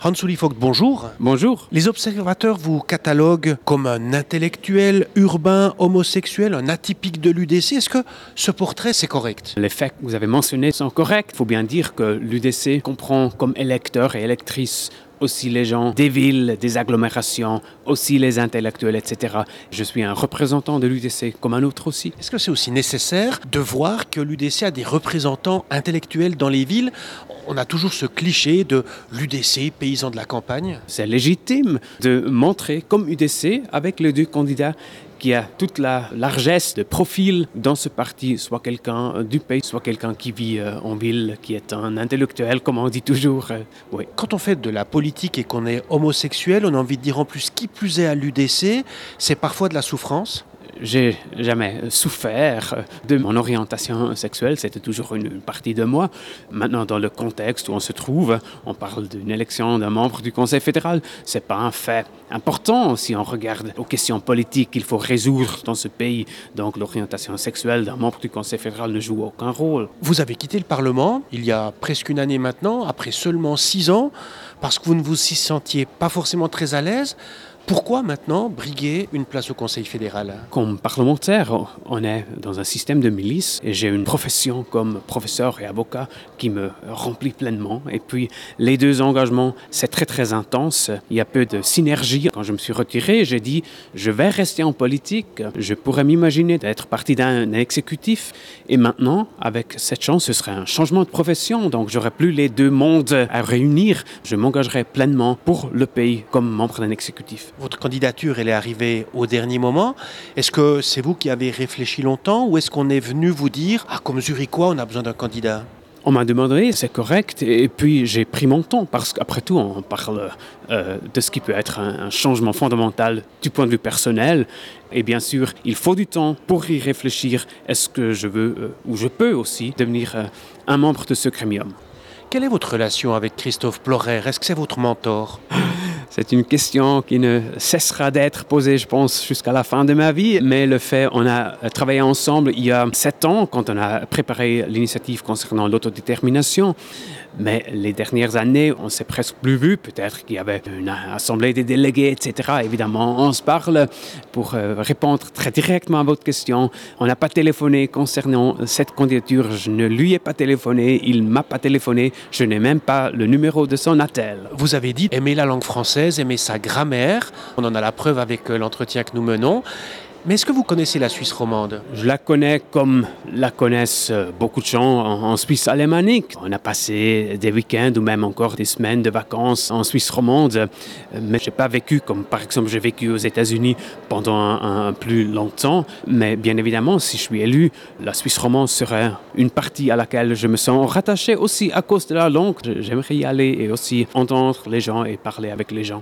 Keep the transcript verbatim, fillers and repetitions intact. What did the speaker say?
Hans-Uli Vogt, bonjour. Bonjour. Les observateurs vous cataloguent comme un intellectuel, urbain, homosexuel, un atypique de l'U D C. Est-ce que ce portrait, c'est correct? Les faits que vous avez mentionnés sont corrects. Il faut bien dire que l'U D C comprend comme électeurs et électrices aussi les gens des villes, des agglomérations, aussi les intellectuels, et cetera. Je suis un représentant de l'U D C comme un autre aussi. Est-ce que c'est aussi nécessaire de voir que l'U D C a des représentants intellectuels dans les villes? On a toujours ce cliché de l'U D C, paysan de la campagne. C'est légitime de montrer comme U D C avec les deux candidats qui a toute la largesse de profil dans ce parti, soit quelqu'un du pays, soit quelqu'un qui vit euh, en ville, qui est un intellectuel, comme on dit toujours. Euh, oui. Quand on fait de la politique et qu'on est homosexuel, on a envie de dire en plus qui plus est à l'U D C, c'est parfois de la souffrance. J'ai jamais souffert de mon orientation sexuelle, c'était toujours une partie de moi. Maintenant, dans le contexte où on se trouve, on parle d'une élection d'un membre du Conseil fédéral. C'est pas un fait important si on regarde aux questions politiques qu'il faut résoudre dans ce pays. Donc, l'orientation sexuelle d'un membre du Conseil fédéral ne joue aucun rôle. Vous avez quitté le Parlement il y a presque une année maintenant, après seulement six ans, parce que vous ne vous y sentiez pas forcément très à l'aise. Pourquoi maintenant briguer une place au Conseil fédéral? Comme parlementaire, on est dans un système de milice et j'ai une profession comme professeur et avocat qui me remplit pleinement. Et puis, les deux engagements, c'est très très intense. Il y a peu de synergie. Quand je me suis retiré, j'ai dit, je vais rester en politique. Je pourrais m'imaginer d'être partie d'un exécutif. Et maintenant, avec cette chance, ce serait un changement de profession. Donc, j'aurais plus les deux mondes à réunir. Je m'engagerai pleinement pour le pays comme membre d'un exécutif. Votre candidature, elle est arrivée au dernier moment. Est-ce que c'est vous qui avez réfléchi longtemps ou est-ce qu'on est venu vous dire « Ah, comme Zurichois, on a besoin d'un candidat » ? On m'a demandé, c'est correct, et puis j'ai pris mon temps, parce qu'après tout, on parle euh, de ce qui peut être un, un changement fondamental du point de vue personnel. Et bien sûr, il faut du temps pour y réfléchir. Est-ce que je veux, euh, ou je peux aussi, devenir euh, un membre de ce gremium? Quelle est votre relation avec Christophe Plorer? Est-ce que c'est votre mentor? C'est une question qui ne cessera d'être posée, je pense, jusqu'à la fin de ma vie. Mais le fait, on a travaillé ensemble il y a sept ans, quand on a préparé l'initiative concernant l'autodétermination. Mais les dernières années, on ne s'est presque plus vu. Peut-être qu'il y avait une assemblée des délégués, et cetera. Évidemment, on se parle pour répondre très directement à votre question. On n'a pas téléphoné concernant cette candidature. Je ne lui ai pas téléphoné. Il ne m'a pas téléphoné. Je n'ai même pas le numéro de son attel. Vous avez dit aimer la langue française, aimer sa grammaire. On en a la preuve avec l'entretien que nous menons. Mais est-ce que vous connaissez la Suisse romande? Je la connais comme la connaissent beaucoup de gens en, en Suisse alémanique. On a passé des week-ends ou même encore des semaines de vacances en Suisse romande, mais je n'ai pas vécu comme par exemple j'ai vécu aux États-Unis pendant un, un plus longtemps. Mais bien évidemment, si je suis élu, la Suisse romande serait une partie à laquelle je me sens rattaché aussi à cause de la langue. J'aimerais y aller et aussi entendre les gens et parler avec les gens.